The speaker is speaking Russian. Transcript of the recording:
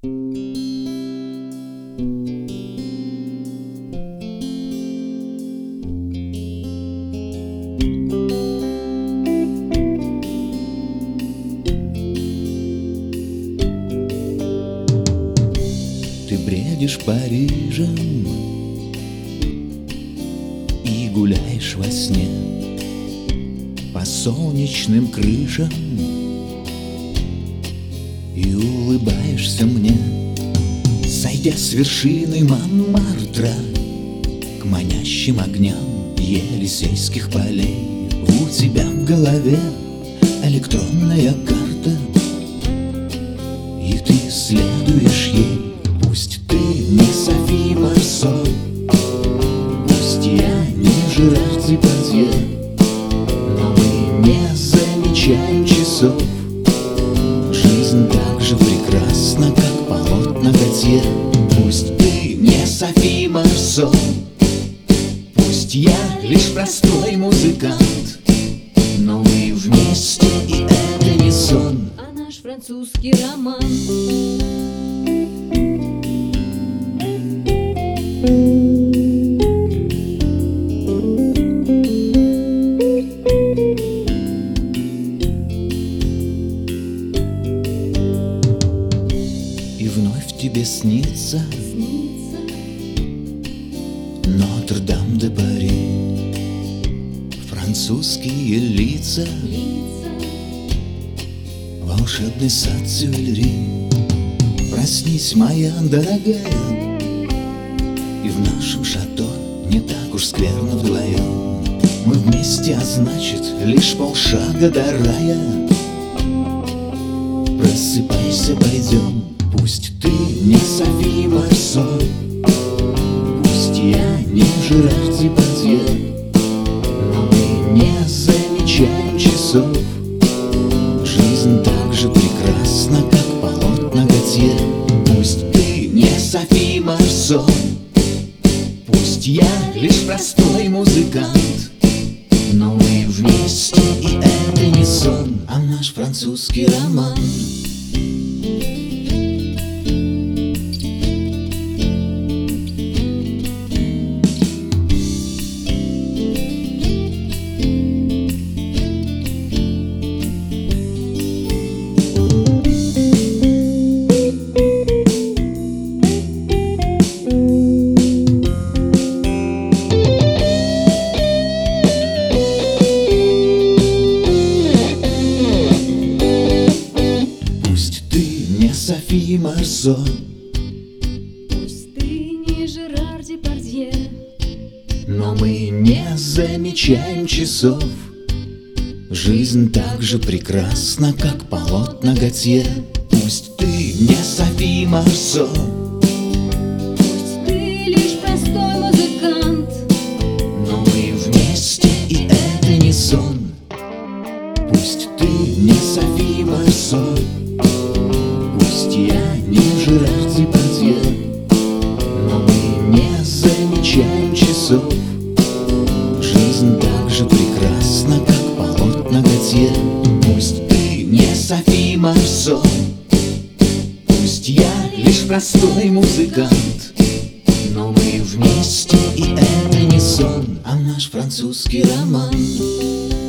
Ты бредишь Парижем и гуляешь во сне по солнечным крышам и улыбаешься мне, сойдя с вершины Монмартра к манящим огням Елисейских полей. У тебя в голове электронная карта, и ты следуешь ей. Пусть ты не Софи Марсо, пусть я не Жерар Депардье, но мы не замечаем часов. Жизнь так же прекрасна, как полотна Готье. Пусть ты не Софи Марсо, пусть я лишь простой музыкант, но мы вместе, и это не сон, а наш французский роман. И вновь тебе снится Нотр-Дам-де-Пари, французские лица, волшебный сад Тюильри. Проснись, моя дорогая, и в нашем шато не так уж скверно вдвоем. Мы вместе, а значит, лишь полшага до рая. Просыпайся, пойдем. Пусть ты не Софи Марсо, пусть я не Жерар Депардье, но мы не замечаем часов. Жизнь так же прекрасна, как полотна Готье. Пусть ты не Софи Марсо, пусть я лишь простой музыкант, но мы вместе, и это не сон, а наш французский роман. Софи Марсо, пусть ты не Жерар Депардье, но мы не замечаем часов. Жизнь так же прекрасна, как полотна Готье. Пусть ты не Софи Марсо, пусть ты лишь простой музыкант, но мы вместе, и это не сон. Пусть ты не Софи Марсо, пусть я не Жерар Депардье, но мы не замечаем часов. Жизнь так же прекрасна, как полотна Готье. Пусть ты не Софи Марсо, пусть я лишь простой музыкант, но мы вместе, и это не сон, а наш французский роман.